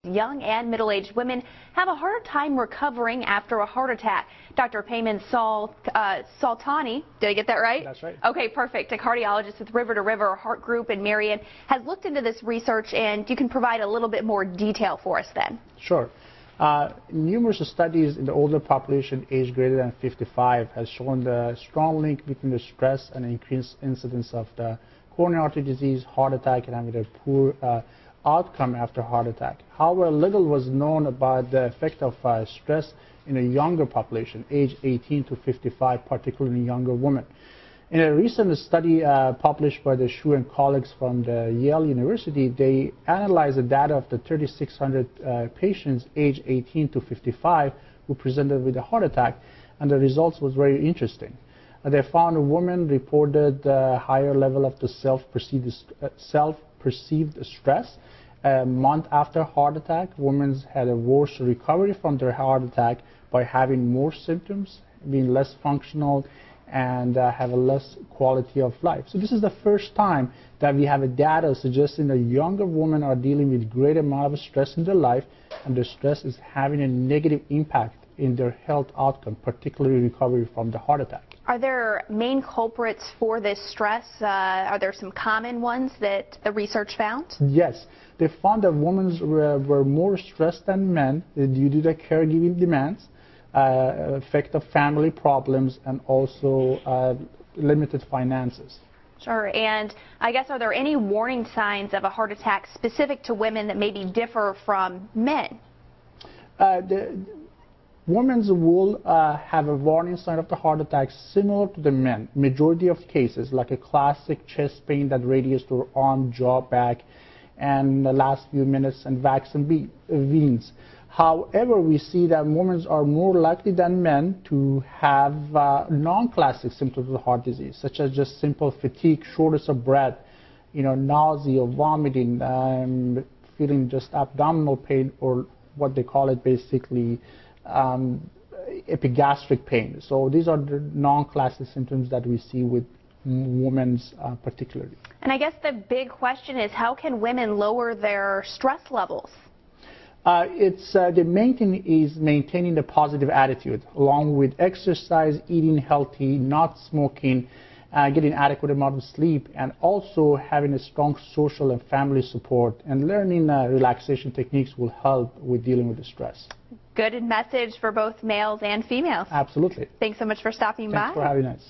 young and middle-aged women have a harder time recovering after a heart attack. Dr. Payman Soltani, did I get that right? That's right. Okay, perfect. A cardiologist with River to River Heart Group in Marion has looked into this research, and you can provide a little bit more detail for us then. Sure. Numerous studies in the older population aged greater than 55 has shown the strong link between the stress and increased incidence of the coronary artery disease, heart attack, and having a poor outcome after heart attack. However, little was known about the effect of stress in a younger population, age 18 to 55, particularly younger women. In a recent study published by the Shu and colleagues from the Yale University, they analyzed the data of the 3,600 patients aged 18 to 55 who presented with a heart attack, and the results was very interesting. They found a woman reported a higher level of the self-perceived stress. A month after heart attack, women had a worse recovery from their heart attack by having more symptoms, being less functional, and have a less quality of life. So this is the first time that we have a data suggesting that younger women are dealing with great amount of stress in their life, and the stress is having a negative impact in their health outcome, particularly recovery from the heart attack. Are there main culprits for this stress? Are there some common ones that the research found? Yes. They found that women were more stressed than men due to the caregiving demands, effect of family problems, and also limited finances. Sure. And I guess, are there any warning signs of a heart attack specific to women that maybe differ from men? Women will have a warning sign of the heart attack similar to the men. Majority of cases, like a classic chest pain that radiates to arm, jaw, back, and the last few minutes, and vaccine veins. However, we see that women are more likely than men to have non-classic symptoms of heart disease, such as just simple fatigue, shortness of breath, nausea, vomiting, feeling just abdominal pain, or what they call it basically epigastric pain. So these are the non-classic symptoms that we see with women particularly. And I guess the big question is, how can women lower their stress levels? The main thing is maintaining the positive attitude, along with exercise, eating healthy, not smoking, getting adequate amount of sleep, and also having a strong social and family support, and learning relaxation techniques will help with dealing with the stress. Good message for both males and females. Absolutely. Thanks so much for stopping by. Thanks for having us.